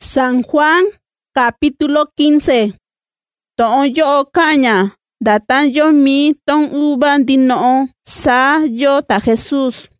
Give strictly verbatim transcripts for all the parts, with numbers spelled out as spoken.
San Juan, capítulo quince. To'on yo caña, datan yo mi ton uban dino, sa yo ta Jesús.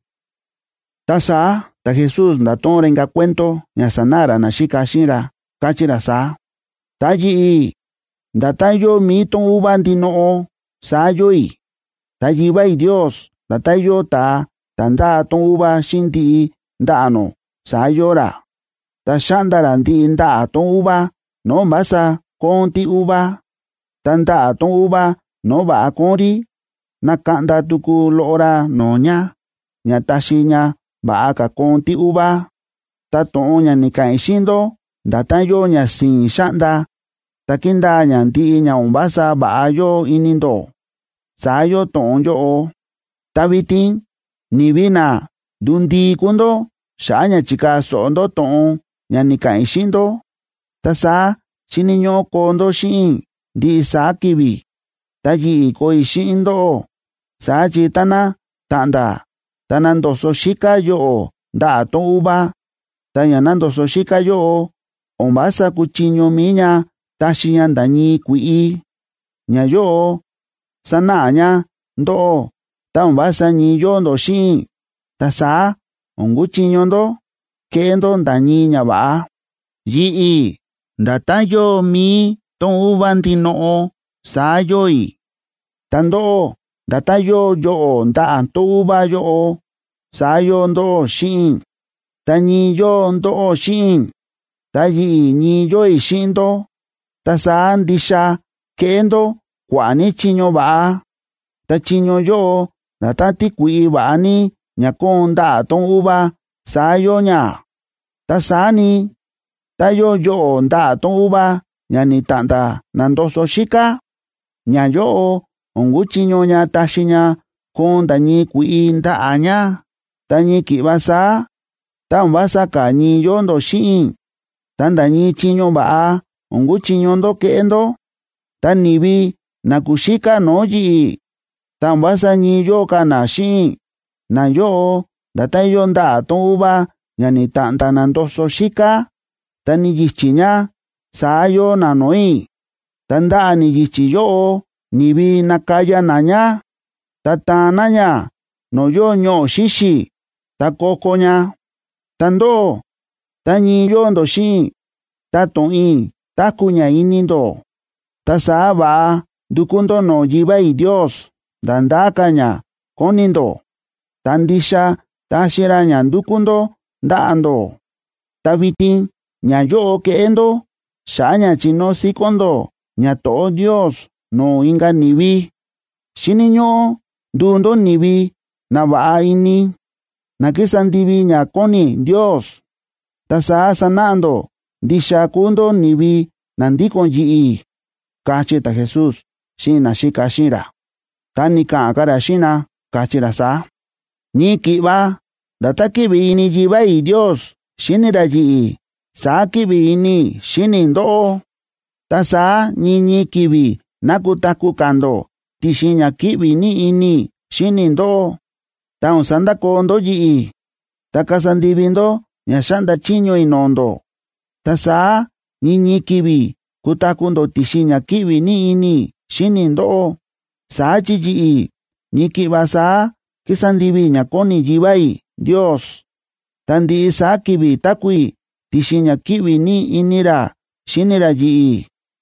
Ta sa, ta Jesús na ton renga cuento, nya sanara na shika shira, kachira sa. Ta yi, datan yo mi ton uban dino, sa yo i. Ta yiba y Dios, datan yo ta, tanda ton uba shinti, dano, sa yo ra. Ta shandara ndi nda ton uba, no basa konti uba. Tanda ton uba, no ba konri. Nakanda tuku lora no nya. Nya tashinya ba ka konti uba. Ta ton nya nika ishindo, datan yo nya sin shanda. Takinda nya ndi nya umbasa ba yo inindo. Sa yo ton yo o. Tabitin, nibina, dundi kundo, shanya chika sondo ton. Nya nika ishindo. Ta sa, shininyo kondo shin, di sa kibi. Ta yi ko ishindo. Sa chitana, tanda. Tanando so shika yo, da ton uba. Ta yanando so shika yo, ombasa kuchinyo minya, ta shinyan danyi kui. Nya yo, sana nya, ndo, ta ombasa nyi yo ndo shin. Ta sa, onguchinyo ndo. Kendo ndani nya ba. Yi ndata yo mi ton uban dino sa yo i. Tando ndata yo yo nda to uba yo sa yo ndo shin. Tani yo ndo shin. Ta yi ni yo i shindo. Ta sa ndisha kendo kwani chinyo ba. Ta chinyo yo ndata tikui ba ni nya konda ton uba. Sa yo nya. Ta sa ni. Ta yo yo nda ton uba. Nya ni tanda nando so shika. Nya yo ongu chinyo nya tashi nya. Konda ni kui nda anya. Ta ni kiba sa. Ta umbasa ka ni yo ndo shin. Tanda ni chinyo ba. Ongu chinyo ndo kendo. Ta nibi na kushika no yi. Ta umbasa ni yo ka na shin. Na yo. Data yo nda ton uba, nya ni tanta nando so shika. Ta ni yichinya, sa yo na noi. Tanda ni yichi yo, ni bi nakaya nanya. Tata nanya, no yo nyo shishi. Ta koko nya. Tando, ta ni yo ndo shin. Ta ton in, ta kunya inindo. Ta sa ba, dukundo no yiba y Dios. Danda kanya, konindo. Tandisha, ta shira nyandukundo ndaando. Tabitin nya yo keendo. Shanya chino sikondo. Nya to Dios no inga nibi. Shininyo dundo nibi na ba ini. Nakisan dibi nya koni Dios. Ta sa sanando. Disha kundo nibi nandikon yi. Kache ta Jesús. Shina shika shira. Tanika akara shina. Kachira sa. Ni kiba, data kibi ni jiba y Dios, shinira yi, sa kibi ni shinindo. Ta sa ni ni kibi, nakutaku kando, tishinya kibi ni ini, shinindo. Ta unsanda kondo yi, ta kasandibindo, nyashanda chinyo inondo. Ta sa ni ni kibi, kutakundo tishinya kibi ni ini, shinindo. Sa chi yi, ni kiba sa, kisandibi nya koni jibai Dios. Tandi sa kibi takui tishinya kibi ni inira shinira yi.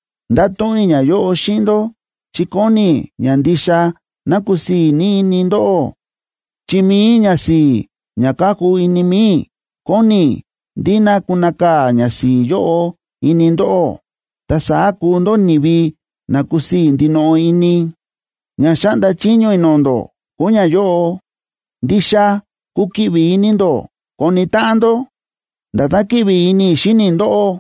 Ndaton nya yo shindo chikoni nyandisha nakusi ni nindo. Chimi nya si nyakaku inimi koni dina kunaka nya si yo inindo. Tasa kundo nibi nakusi ndino ini. Nya shanda chinyo inondo. Kunya yo, disha, kukibi inindo, konitando, data kibi ini shinindo.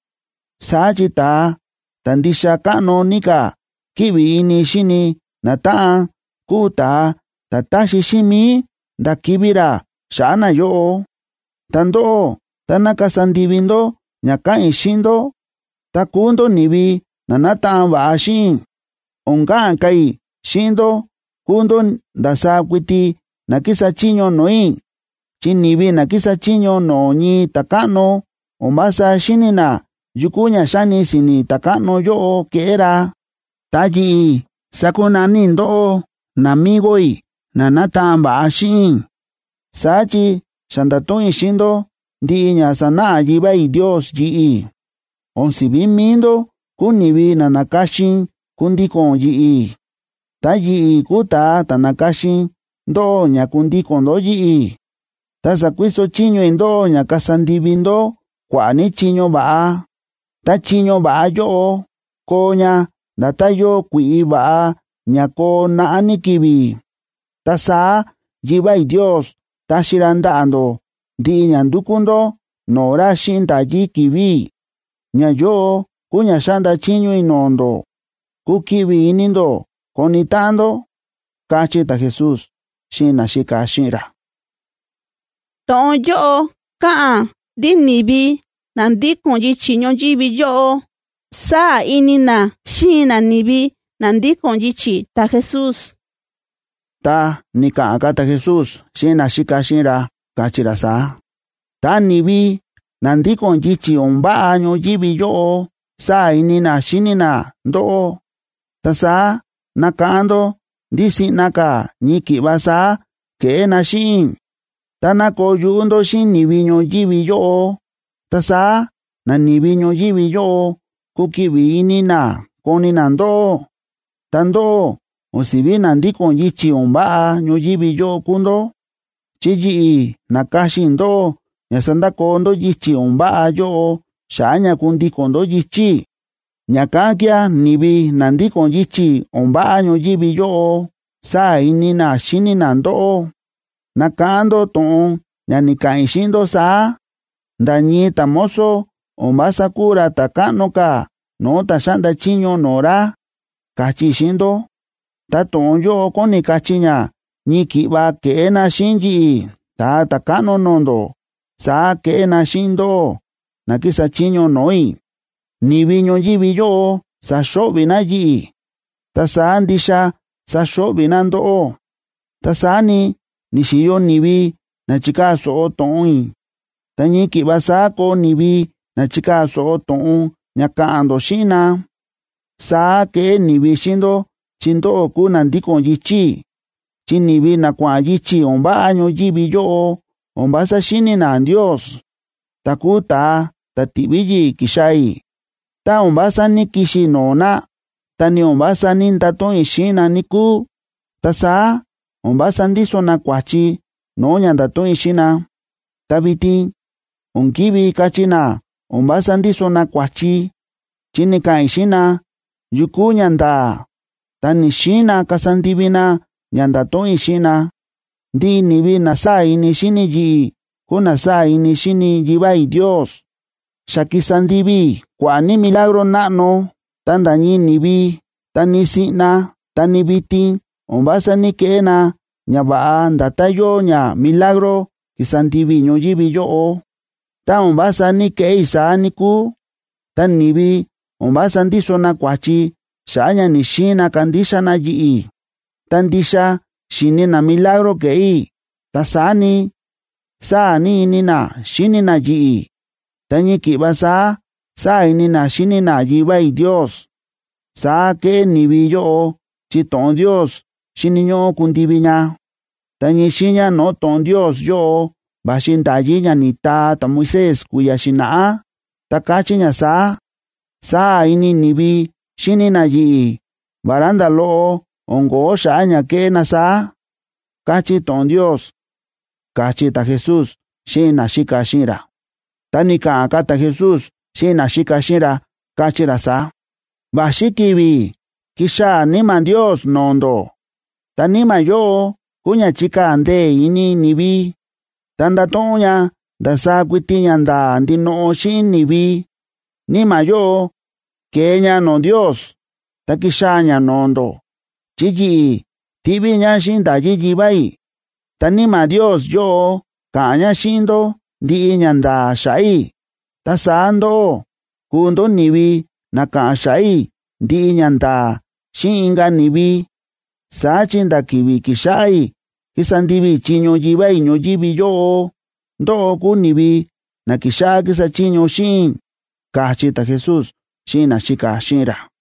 Sajita, tandisha kano nika, kibi ini shini, nata, kuta, tatashi shimi, da kibira, shana yo. Tando, tanaka sandibindo, nyaka ishindo, takundo nibi, nanata ba ashin, onga kai, shindo, kundo dasa kwiti nakisa chinyo noin. Chinibi nakisa chinyo no ni takano omasa shinina yukuña shani sini takano yo que era taji sakunani ndo namigoi nanatamba ashin sachi shandatoi shindo ndiña sana yibai Dios yi onsibi mindo kunibi nanakashin kundikon yi taji kuta tanakashin ndo nya kundikon do yi tasa kwiso chiño ndo nya kasandibindo kwani chiño ba ta chiño ba yo koña datayo kui ba nya ko na anikibi tasa yibai Dios tashirandando di nyandukundo nora shinda yikibi nya yo kuña shanda chiño inondo kukibi inindo konitando kachita Jesús shina shika shira ton yo ka di nibi nandi konji chiño yibi yo sa inina shina nibi nandi konji chi ta Jesús ta nika akata Jesús shina shika shira kachira sa ta nibi nandi konji chi omba año yibi yo sa inina shinina ndo ta sa nakando disi naka niki basa ke na shin tanako yundo shin nibiño yibi yo tasa na nibiño yibi yo kukibi inina konina ndo tando osibi nandi konji chi omba nyo yibi yo kundo chiji nakashi ndo nyasanda kondo yichi omba yo shanya kundi kondo yichi nyakakia nibi nandi konji chi omba nyo yibi yo sa inina shinina ndo nakando ton nyanika ishindo sa ndañi tamoso omba sakura takanoka no tashanda chiño nora kachi shindo ta ton yo koni kachiña niki ba kena shinji ta takano nondo sa kena shindo nakisa chiño noi nibiño yibi yo sa shobi na yi ta sa andisha sa shobi nando ta sani nishiyo nibi na chika so ton tanyi kibasa ko nibi na chika so ton nyaka ando shina sa ke nibi shindo chindo ku nandiko yichi chinibi na kwa yichi omba año yibi yo omba sa shini na Dios takuta tatibiji kishai ta omba sa nikishi nona tani omba sa nintaton ishina niku tasa omba sandiso na kwachi no nyandaton ishina tabiti onkibi kachina omba sandiso na kwachi chinika ishina yuku nyanda tani shina kasandibina nyandaton ishina ndi nibi na sa ini shini ji kuna sa ini shini jibai Dios shakisandibi kwani milagro nano tandañi nibi tani sina tani biti ombasa ni kena nyaba ndatayo nya milagro kisandibi nyo yibi yo ta ombasa ni ke isa niku tan nibi ombasa ndiso na kwachi shanya ni shina kandisha na yi tandisha shini na milagro ke i tasani sa ni nina shini na yi tanyi kibasa sa ini na shini na yibai Dios sa ke nibi yo chiton Dios shini nyo kundibiña tanyi shinya no ton Dios yo bashinda yiña ni ta ta Moisés kuya shina takachiña sa sa ini nibi shini na yi baranda lo ongo shaña ke na sa kachi ton Dios kachi ta Jesús shina shika shira tanika akata Jesús shina shika shira kachira sa bashikibi kisha nima Dios nondo tanima yo kunya chika ande ini nibi tanda tonya dasa kwitinya nda ndino shin nibi nima yo kenya no Dios takishanya nondo chiji tibinya shinda jiji bai tanima Dios yo kanya shindo di nyanda shai tasando kundo nibi naka shai di nyanda shinga nibi sachinda kibi kishai kisandibi chinyo jibai nyo jibi yo ndo ku nibi na kisha kisa chiño shin, kachi ta Jesús, shin na shika shinra.